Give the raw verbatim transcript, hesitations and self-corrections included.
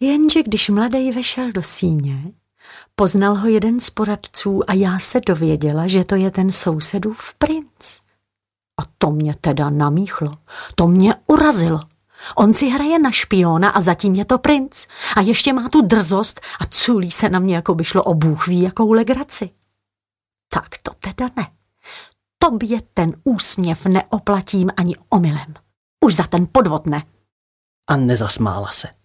Jenže když mladej vešel do síně, poznal ho jeden z poradců a já se dověděla, že to je ten sousedův princ. A to mě teda namíchlo, to mě urazilo. On si hraje na špiona a zatím je to princ. A ještě má tu drzost a culí se na mě, jako by šlo o bůh ví jakou legraci. Tak to teda ne. Tobě ten úsměv neoplatím ani omylem. Už za ten podvod ne. A nezasmála se.